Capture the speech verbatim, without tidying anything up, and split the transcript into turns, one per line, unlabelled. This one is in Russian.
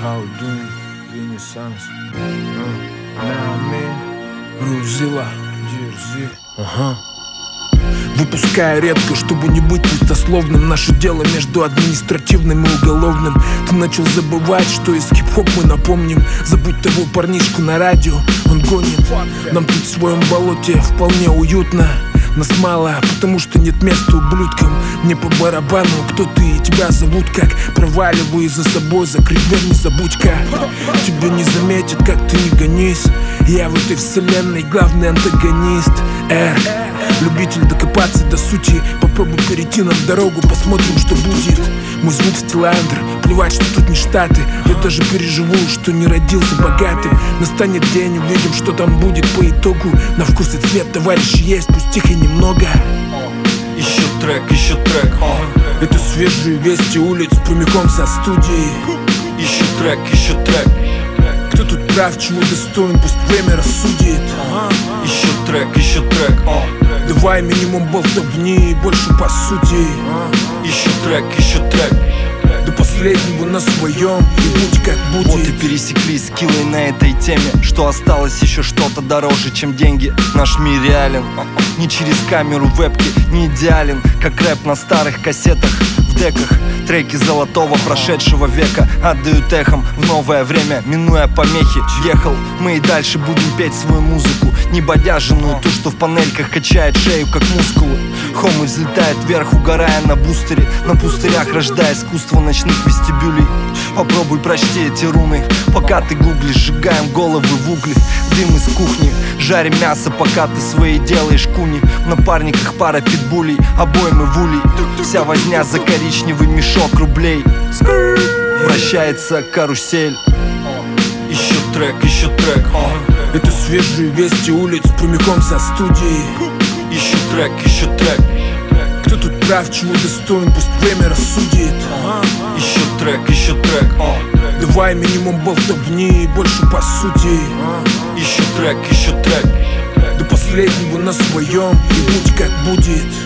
Гаудин, Ренессанс, Нами, Грузила, Дерзи. Ага. Выпускаю редко, чтобы не быть пустословным. Наше дело между административным и уголовным. Ты начал забывать, что из хип-хоп мы напомним. Забудь того парнишку на радио, он гонит. Нам тут в своем болоте вполне уютно. Нас мало, потому что нет места ублюдкам. Мне по барабану, кто ты и тебя зовут как. Проваливаю за собой, закрыть дверь, не забудь-ка. Тебя не заметят, как ты не гонись. Я в этой вселенной главный антагонист. Р, любитель докопаться до сути. Попробуй перейти нам дорогу, посмотрим, что будет. Мой звук стиландр, плевать, что тут не Штаты. Я даже переживу, что не родился богатым. Настанет день, увидим, что там будет по итогу. На вкус и цвет товарищи есть, пусть тихо немного.
Еще трек, еще трек.
Это свежие вести улиц прямиком со студии.
Еще трек, еще трек.
Кто тут прав, чего достоин, пусть время рассудит.
Еще трек, еще трек.
Давай минимум болтовни и больше по сути.
Еще трек, еще трек.
До последнего на своем, и будь как будет.
Вот и пересеклись скиллы на этой теме. Что осталось еще что-то дороже, чем деньги. Наш мир реален, не через камеру вебки, не идеален, как рэп на старых кассетах. В деках треки золотого прошедшего века отдают эхом в новое время, минуя помехи. Ехал, мы и дальше будем петь свою музыку, не бодяженную, ту, что в панельках качает шею, как мускулы. Хомы взлетает вверх, угорая на бустере, на пустырях рождая искусство ночных вестибюлей. Попробуй прочти эти руны, пока ты гуглишь. Сжигаем головы в угле, дым из кухни. Жарим мясо, пока ты свои делаешь куни. В напарниках пара питбулей, обоймы в улей. Вся возня за коричневый мешок рублей. Вращается карусель. Еще трек, еще трек.
Это свежие вести улиц прямиком со студии.
Еще трек, еще трек.
Кто тут прав, чего достоин, пусть время рассудит.
Еще трек, еще трек.
Давай минимум болтовни и больше по сути.
Еще трек, еще трек.
До последнего на своем, и будь как будет.